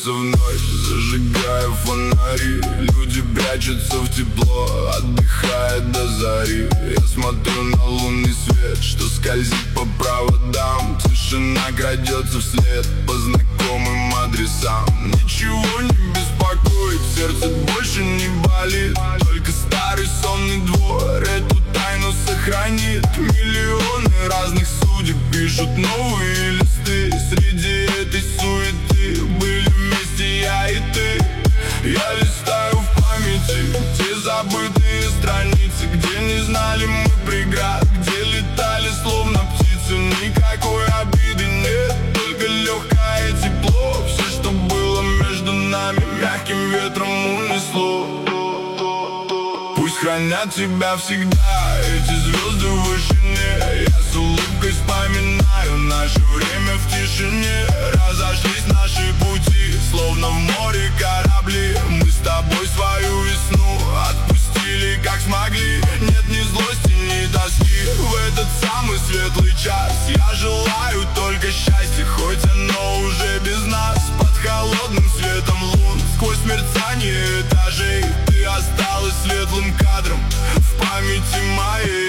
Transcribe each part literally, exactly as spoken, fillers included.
Погружаешься в ночь, зажигая фонари. Люди прячутся в тепло, отдыхая до зари. Я смотрю на лунный свет, что скользит по проводам. Тишина крадется вслед по знакомым адресам. Ничего не беспокоит, сердце больше не болит. Только старый сонный двор эту тайну сохранит. Миллионы разных судеб пишут новые листы. Среди этой суеты были вместе я и ты. Я листаю в памяти те забытые страницы, где не знали мы преград, где летали словно птицы. Никакой обиды нет, только легкое тепло. Все, что было между нами, мягким ветром унесло. Пусть хранят тебя всегда эти звезды в вышине. Я с улыбкой вспоминаю наше время в тишине. Разошлись наши пути, словно в море корабли. Мы с тобой свою весну отпустили, как смогли. Нет ни злости, ни тоски в этот самый светлый час. Я желаю только счастья, хоть оно уже без нас. Под холодным светом лун, сквозь мерцание этажей, ты осталась светлым кадром в памяти моей.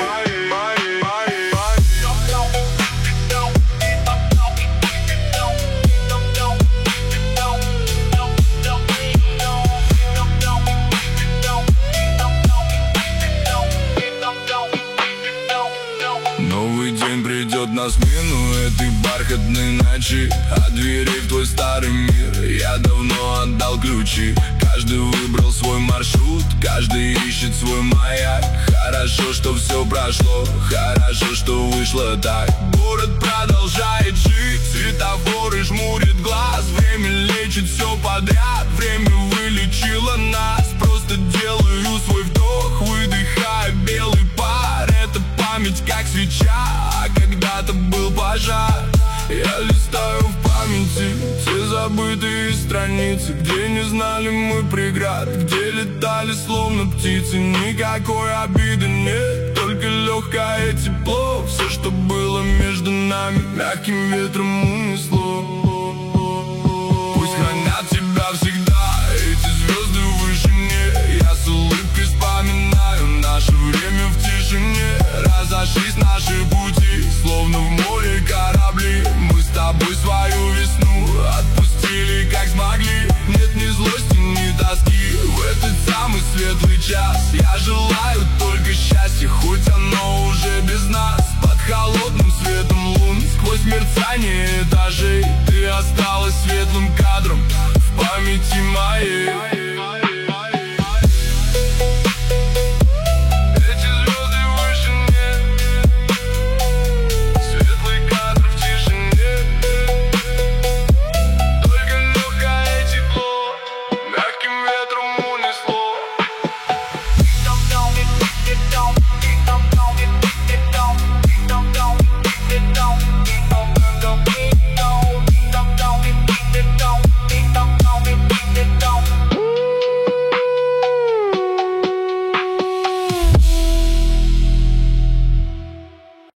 Новый день придет на смену этой бархатной ночи. От дверей в твой старый мир я давно отдал ключи. Каждый выбрал свой маршрут, каждый ищет свой маяк. Хорошо, что все прошло, хорошо, что вышло так. Город продолжает жить, светофоры жмурит глаз. Время лечит все подряд, время вылечило нас. Просто делаю свой вдох, выдыхаю белый пар. Это память как свеча, а когда-то был пожар. Я листаю в памяти те забытые страницы, где не знали мы преград, где летали словно птицы. Никакой обиды нет, только легкое тепло. Все, что было между нами, мягким ветром унесло.